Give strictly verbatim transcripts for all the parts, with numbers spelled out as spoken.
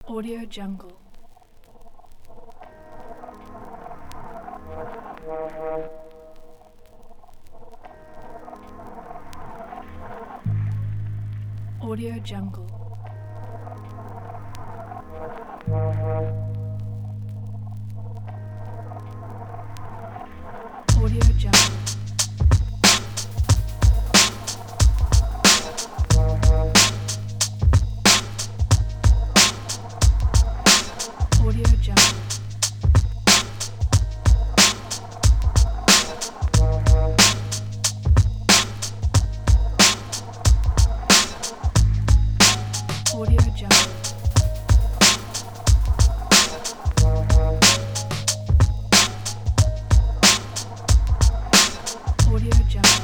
Audio Jungle. Audio Jungle. Audio Jungle. Audio Jungle. Audio Jungle. Audio Jungle.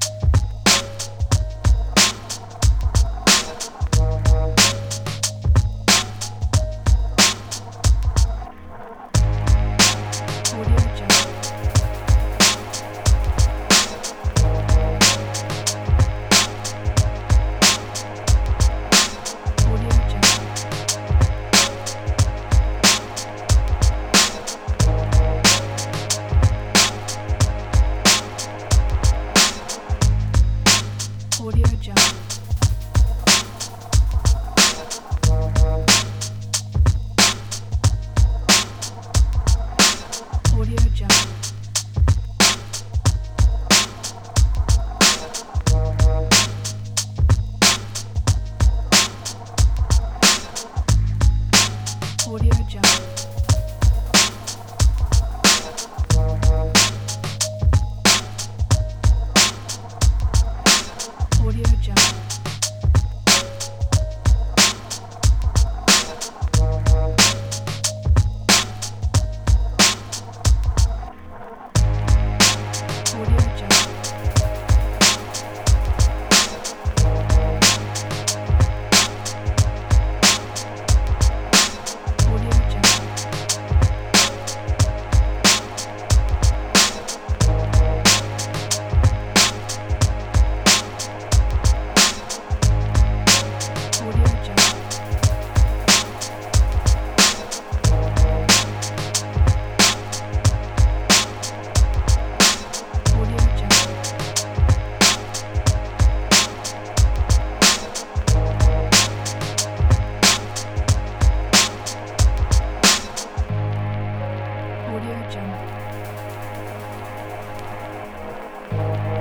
Audio Jungle. Audio Jungle. Audio Jungle. Audio Jungle. Audio Jungle. Audio Jungle. Audio Jungle. Audio Jungle. Audio Jungle.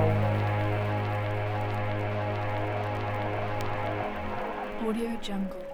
Audio Jungle.